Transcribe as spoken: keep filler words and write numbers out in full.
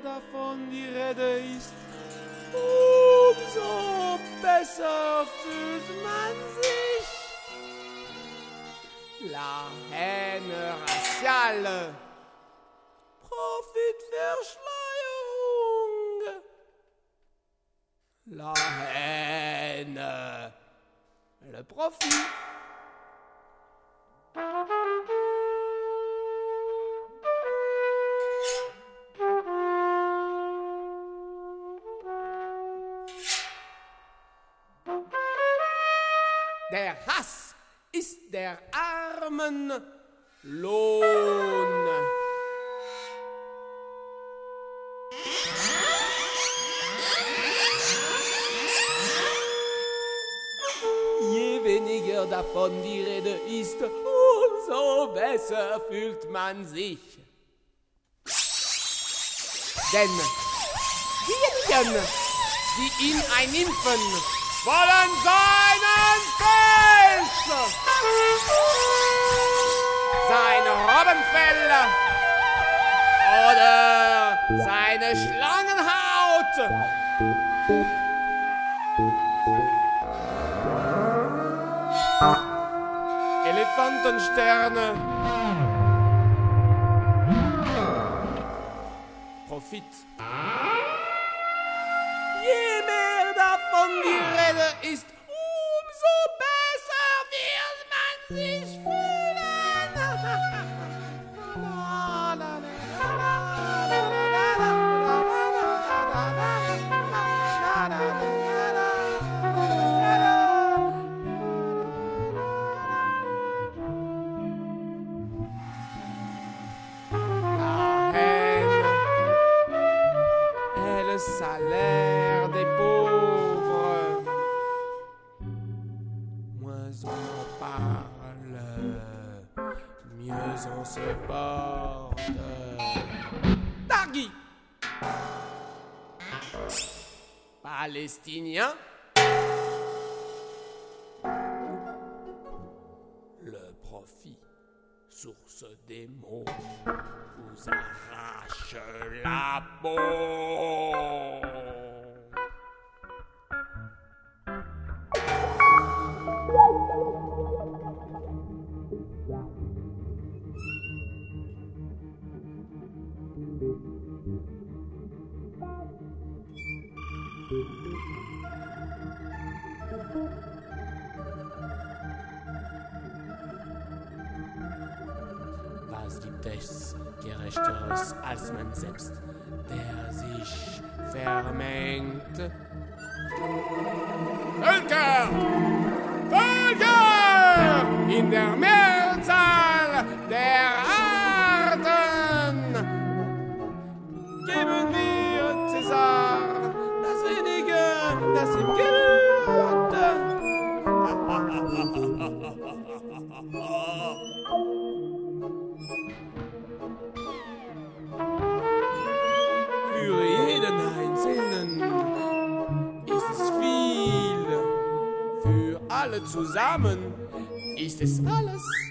davon die Rede ist, umso besser fühlt man sich. La haine raciale, Profitverschleierung. La haine, le profit. Der Hass ist der Armen Lohn. Je weniger davon die Rede ist, umso besser fühlt man sich. Denn diejenigen, die ihn einimpfen, wollen seinen Pelz, seine Robbenfell oder seine Schlangenhaut. Elefantensterne. Profit. Je mehr davon die Rede ist, umso besser wird man sich fühlen. Salaire des pauvres. Moins on en parle, mieux on se porte. Targui, Palestinien. Le profit, source des maux, vous arrache la peau. Was gibt es Gerechteres als man selbst, der sich vermengt? Völker! Völker! In der Mehrzahl der Arten! Geben wir Cäsar das Wenige, das ihm gehört! Für jeden Einzelnen ist es viel, für alle zusammen ist es alles.